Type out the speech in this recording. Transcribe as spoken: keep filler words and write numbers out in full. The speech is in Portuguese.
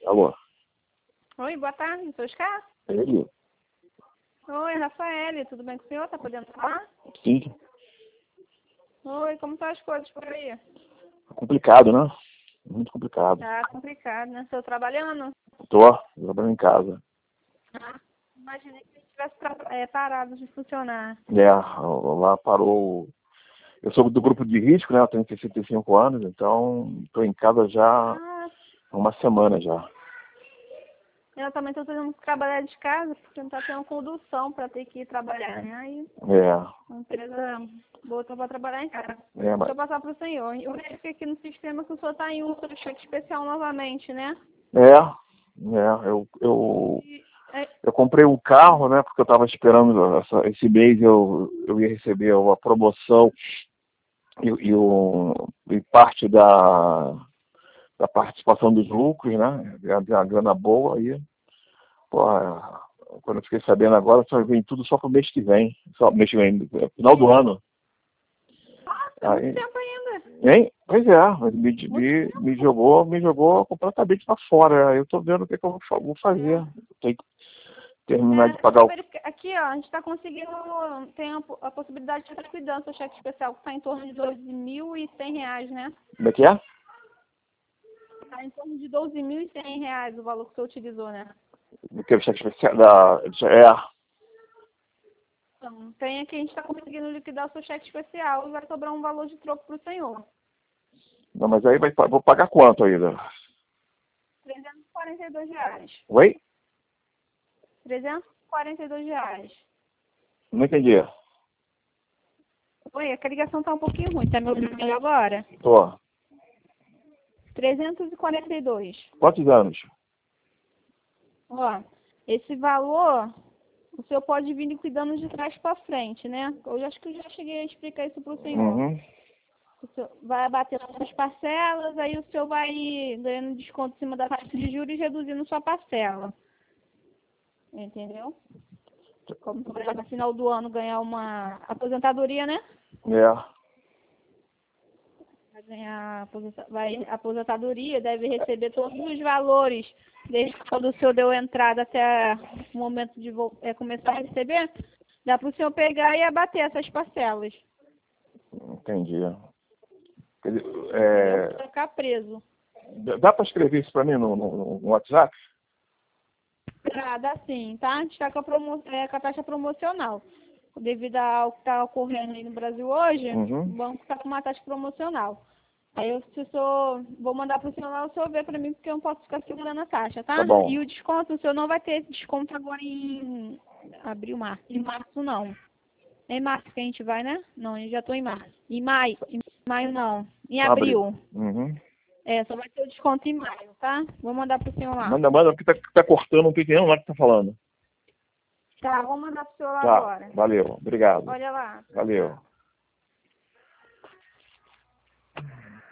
Alô? Oi, boa tarde, sou Oscar? Ele? Oi, Rafael, tudo bem com o senhor? Tá podendo falar? Sim. Oi, como estão as coisas por aí? Complicado, né? Muito complicado. Tá complicado, né? Estou trabalhando? Tô, trabalhando em casa. Ah, imaginei que estivesse é, parado de funcionar. É, lá parou. Eu sou do grupo de risco, né? Eu tenho sessenta e cinco anos, então estou em casa já Ah, há uma semana já. eu também estou tendo que trabalhar de casa, porque não está tendo condução para ter que ir trabalhar, né? Aí É, a empresa botou para trabalhar em casa. é, Deixa mas, eu passar para o senhor. Eu verifiquei aqui no sistema que o senhor está em um cheque especial novamente, né? é, é, eu, eu, E, é, eu comprei um carro, né? Porque eu estava esperando essa, esse mês eu, eu ia receber uma promoção e, e, o, e parte da, da participação dos lucros, né? Tem uma grana boa aí. Pô, quando eu fiquei sabendo agora, só vem tudo só pro mês que vem. Só mês que vem, final do ano. é muito Aí, tempo ainda. hein? Pois é, mas me, Muito me, me jogou, me jogou completamente para fora. Aí eu tô vendo o que, que eu vou fa- vou fazer. Tem que terminar de É, deixa pagar eu o. verificar. Aqui, ó, a gente está conseguindo, tem a, a possibilidade de estar cuidando do seu cheque especial, que está em torno de doze mil e cem reais, né? Como é que é? Está em torno de doze mil e cem reais o valor que você utilizou, né? Do que o cheque especial da. É. Então, tem aqui, a gente está conseguindo liquidar o seu cheque especial e vai sobrar um valor de troco para o senhor. Não, mas aí vai, pa- vou pagar quanto ainda? trezentos e quarenta e dois reais. Oi? trezentos e quarenta e dois reais. Não entendi. Oi, a ligação está um pouquinho ruim, tá me ouvindo melhor agora? Tô. trezentos e quarenta e dois. Quantos anos? Ó, esse valor, o senhor pode vir liquidando de trás para frente, né? Eu acho que eu já cheguei a explicar isso para o senhor. Uhum. O senhor vai bater nas parcelas, aí o senhor vai ganhando desconto em cima da taxa de juros e reduzindo sua parcela. Entendeu? Como você vai no final do ano ganhar uma aposentadoria, né? É. Vai ganhar aposenta- vai, aposentadoria, deve receber todos os valores, desde quando o senhor deu entrada até o momento de vol- é, começar a receber, dá para o senhor pegar e abater essas parcelas. Entendi. Quer dizer, Entendeu? é, Para ficar preso. dá para escrever isso para mim no, no, no WhatsApp? Ah, dá sim, tá? A gente está com, a promo- é, com a taxa promocional. Devido ao que está ocorrendo aí no Brasil hoje, o Uhum. banco está com uma taxa promocional. Aí eu, se o senhor, vou mandar para o senhor lá, o senhor ver para mim, porque eu não posso ficar segurando a taxa, Tá tá? bom. E o desconto, o senhor não vai ter desconto agora em abril, março. Em março, não. É em março que a gente vai, né? Não, eu já estou em março. Em maio, em maio não. Em Abre. abril. Uhum. É, só vai ter o desconto em maio, tá? Vou mandar para o senhor lá. Manda, manda, porque tá, tá cortando, não tô entendendo nada que tá falando. Tá, vou mandar para o senhor lá Tá, agora. valeu, obrigado. Olha lá. Valeu.